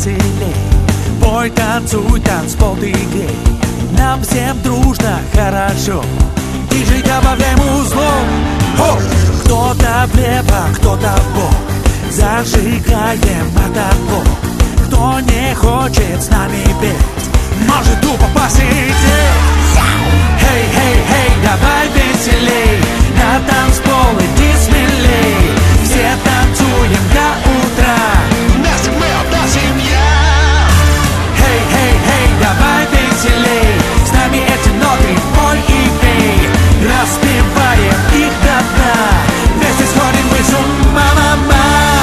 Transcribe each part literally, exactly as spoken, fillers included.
веселей. Пой, танцуй, танцпол ты грей. Нам всем дружно хорошо. Диджей, добавляй музло. Кто-то влево, кто-то вбок. Зажигаем мотоблок. Кто не хочет с нами петь, может тупо посидеть. Хей, хей, хей, давай веселей. На танцпол иди смелей. Все танцуем до утра. Вместе мы одна семья. Хей, хей, хей, давай веселей. С нами эти ноты пой и пей. Распеваем их до дна. Вместе сходим мы с ума, мама.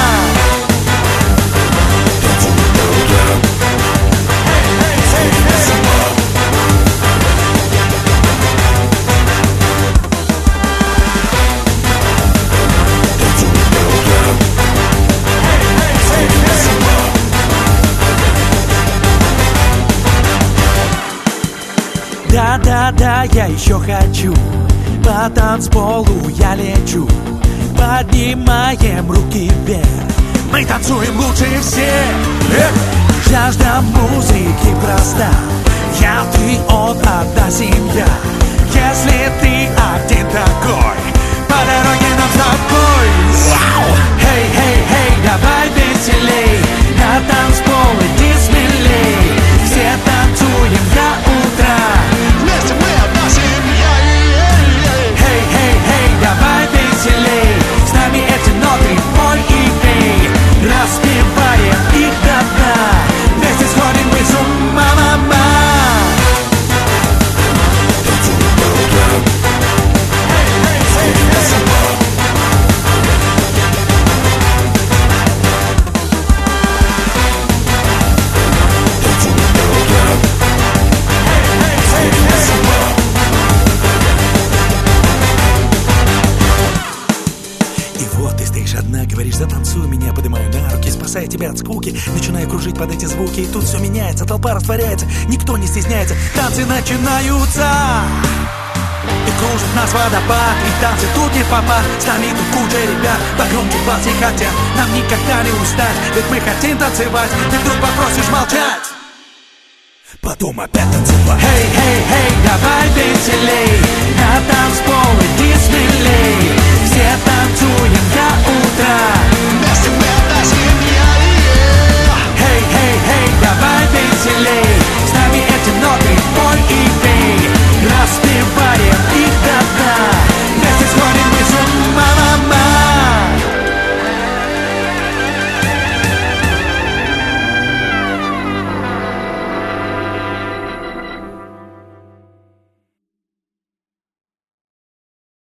Да-да-да, я еще хочу. По танцполу я лечу. Поднимаем руки вверх. Мы танцуем лучше всех. Эх! Жажда музыки проста. Я, ты, он, одна семья. Если ты один такой, по дороге нам с тобой. Хей, хей, хей, давай веселей. На танцпол иди смелей. Все танцуем до утра. Вместе мы одна семья. Хей, хей, хей, давай веселей. С нами эти ноты пой и пей. Распеваем их до дна. Вместе сходим мы с ума, мама. Говоришь, затанцуй меня, поднимаю на руки, спасая тебя от скуки. Начинаю кружить под эти звуки, и тут все меняется, толпа растворяется, никто не стесняется, танцы начинаются. И кружит нас водопад, и танцы тут не в попад. С нами тут куча ребят, погромче вас и хотят. Нам никогда не устать, ведь мы хотим танцевать. Ты вдруг попросишь молчать, потом опять танцевать. Хей, хей, хей, давай веселей. На танцпол иди смелей. Все танцуем до утра.